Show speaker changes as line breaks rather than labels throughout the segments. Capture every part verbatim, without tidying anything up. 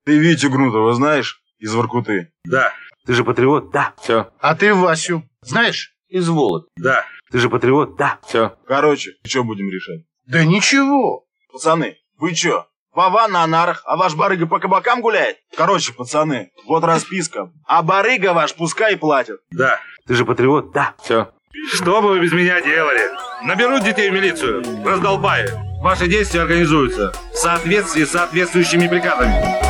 Ты Витю Гнутова знаешь? Из Воркуты.
Да.
Ты же патриот?
Да.
Все.
А ты Васю знаешь? Из Волок.
Да.
Ты же патриот?
Да.
Все.
Короче, что будем решать?
Да ничего.
Пацаны, вы чё? Вова на нарах, а ваш барыга по кабакам гуляет? Короче, пацаны, вот расписка. А барыга ваш пускай платит.
Да.
Ты же патриот?
Да.
Все.
Что бы вы без меня делали? Наберут детей в милицию, раздолбаю. Ваши действия организуются в соответствии с соответствующими приказами.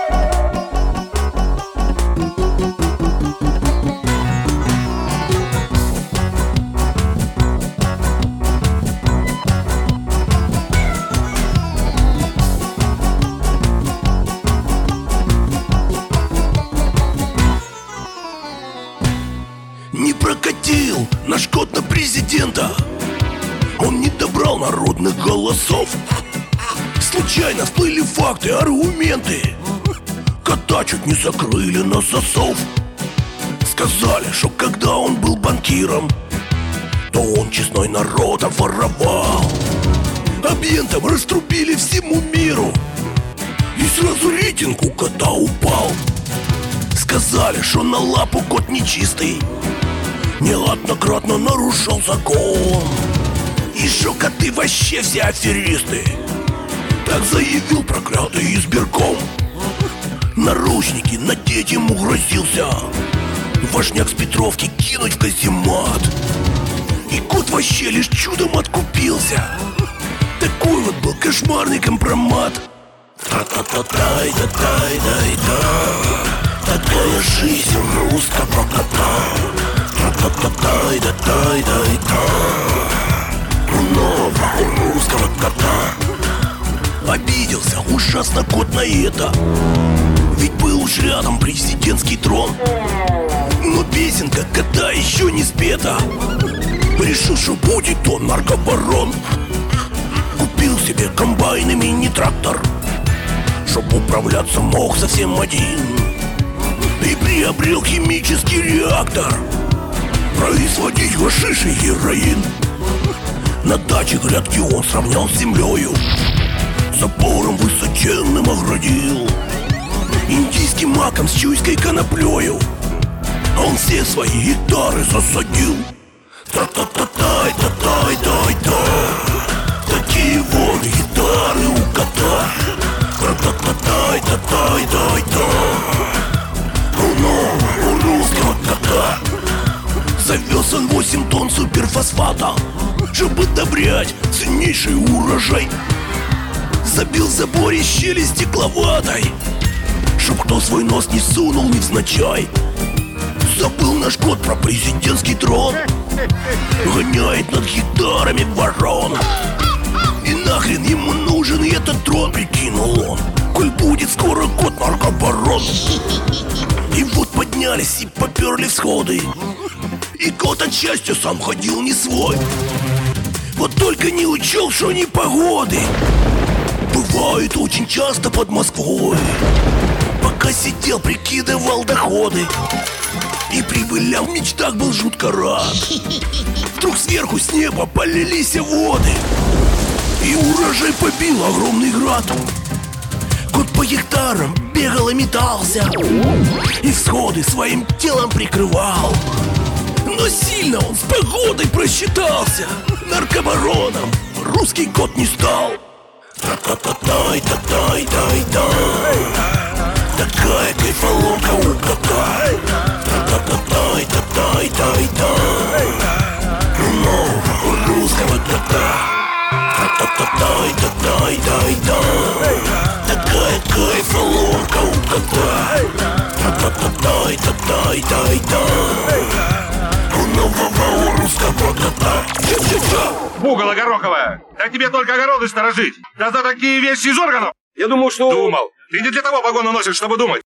Не прокатил наш кот на президента. Он не добрал народных голосов. Случайно всплыли факты, аргументы. Кота чуть не закрыли на засов. Сказали, что когда он был банкиром, то он честной народ обворовал. Абьентом раструбили всему миру, и сразу рейтинг у кота упал. Сказали, что на лапу кот нечистый, неоднократно нарушал закон, и шо коты вообще все аферисты. Так заявил проклятый избирком. Наручники надеть ему грозился, важняк с Петровки кинуть в каземат. И кот вообще лишь чудом откупился. Такой вот был кошмарный компромат. Та-та-та-тай-та-тай-тай-та. Такая жизнь русского кота. Та-та-та-тай-та-тай-тай-та. Много у русского кота. Обиделся ужасно кот на это, ведь был уж рядом президентский трон. Но песенка кота еще не спета. Решил, что будет он наркобарон. Купил себе комбайн и мини-трактор, чтоб управляться мог совсем один. И приобрел химический реактор, производить гашиш и героин. На даче грядки он сравнял с землею, забором высоченным оградил, индийским маком с чуйской коноплею. А он все свои гитары засадил. Та-та-та-тай-та-тай-тай-та. Такие вот гитары у кота. Та-та-та-тай-та-тай-тай-та. Руно у русского кота. Завез он восемь тонн суперфосфата, чтобы добрять ценнейший урожай. Забил в заборе щели стекловатой, чтоб кто свой нос не сунул невзначай. Забыл наш кот про президентский трон, гоняет над гитарами ворон. И нахрен ему нужен этот трон, прикинул он, коль будет скоро кот наркобарон. И вот поднялись и поперли всходы, и кот от счастья сам ходил не свой. Вот только не учел, что непогоды бывают очень часто под Москвой. Пока сидел, прикидывал доходы, и прибылям в мечтах был жутко рад. Вдруг сверху с неба полились воды, и урожай побил огромный град. Кот по гектарам бегал и метался, и всходы своим телом прикрывал. Но сильно он с погодой просчитался, наркобароном русский кот не стал. Та-та-та-тай-та-тай-тай-тай. Такая кайфоломка у кота. Та-та-та-тай-та-тай-тай-тай. Много у русского кота. Та-та-та-тай-та-тай-тай-тай. Такая кайфоломка у кота. Та-та-та-тай-та-тай-тай-тай. Нового у русского кота.
Пугало гороховое! Да тебе только огороды сторожить! Да за такие вещи из органов!
Я думал, что...
Думал! Ты не для того погоны носишь, чтобы думать!